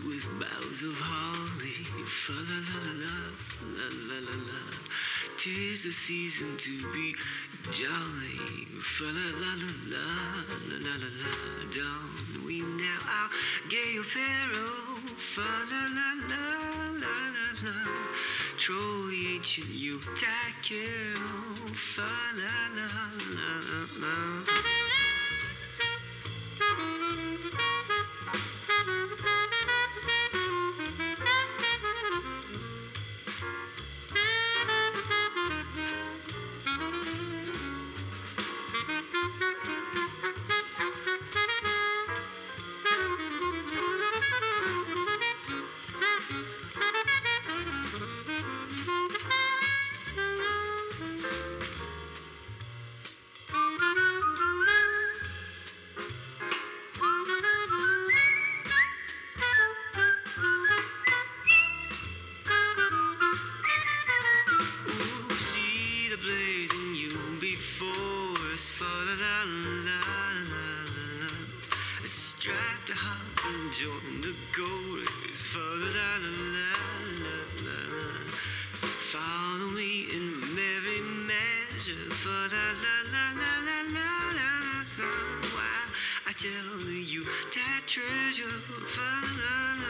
with boughs of holly. Fa la la la la la la la. 'Tis the season to be jolly. Fa la la la la la la la la. Don we now our gay apparel. Fa la la la la la la. Troll the ancient Yuletide carol. Fa la la la la la. Blazing you before us, fa la la la la la. Strike the harp and join the chorus, fa la la la la la la. Follow me in merry measure, fa la la la la la la la. While I tell you that treasure, fa la la.